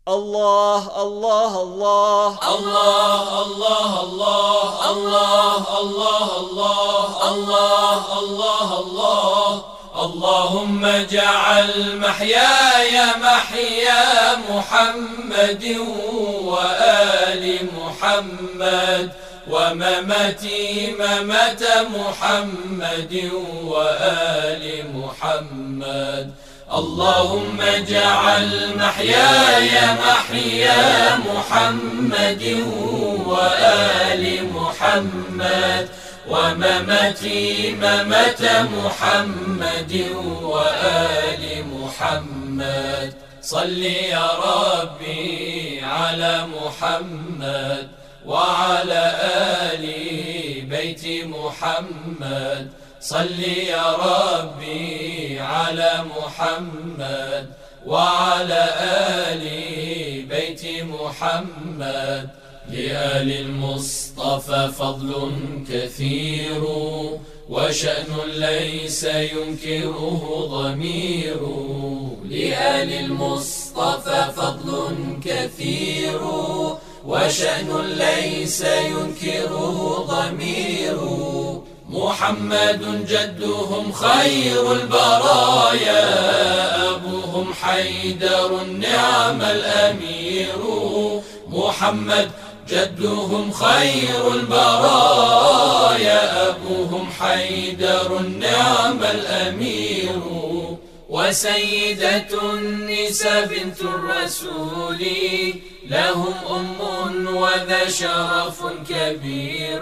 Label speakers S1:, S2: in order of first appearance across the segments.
S1: الله الله الله
S2: الله الله الله الله الله الله الله الله الله. اللهم اجعل محياي محيا محمد وآل محمد، ومماتي ممات محمد وآل محمد. اللهم اجعل محياي محيا محمد وآل محمد، ومماتي ممات محمد وآل محمد. صل يا ربي على محمد وعلى آل بيت محمد. صل يا ربي على محمد وعلى آل بيت محمد. لآل المصطفى فضل كثير، وشأن ليس ينكره ضمير. لآل المصطفى فضل كثير، وشأن ليس ينكره ضمير. محمد جدهم خير البرايا، أبوهم حيدر النعم الأمير. محمد جدهم خير البرايا، أبوهم حيدر النعم الأمير. وسيدة النساء بنت الرسول، لهم أم وذا شرف كبير.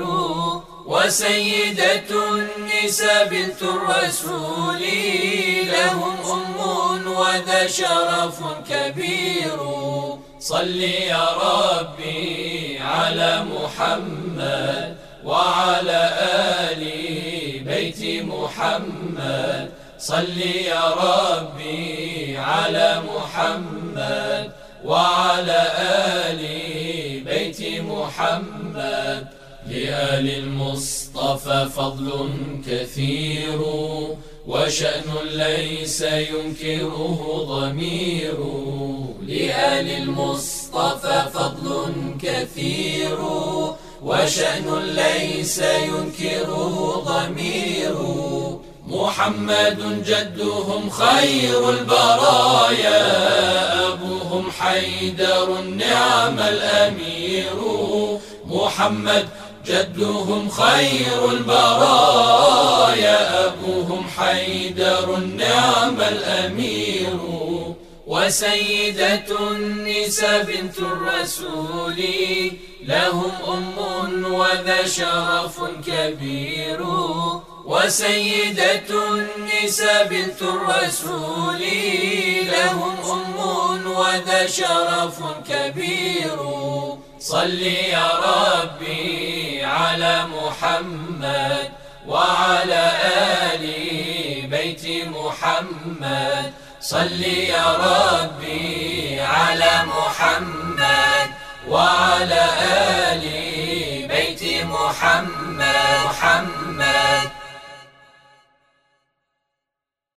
S2: وسيدة النساء بنت الرسول، لهم أم وذا شرف كبير. صل يا ربي على محمد وعلى آل بيت محمد. صل يا ربي على محمد وعلى آل بيت محمد. لآل المصطفى فضل كثير، وشأن ليس ينكره ضمير. لآل المصطفى فضل كثير، وشأن ليس ينكره ضمير. محمد جدهم خير البرايا، أبوهم حيدر النعم الأمير. محمد جدهم خير البرايا، أبوهم حيدر النعم الأمير. وسيدة النساء بنت الرسول، لهم أم وذا شرف كبير. وسيدة النساء بنت الرسول، لهم أم وذا شرف كبير. صل يا ربي على محمد وعلى آل بيت محمد. صل يا ربي على محمد وعلى آل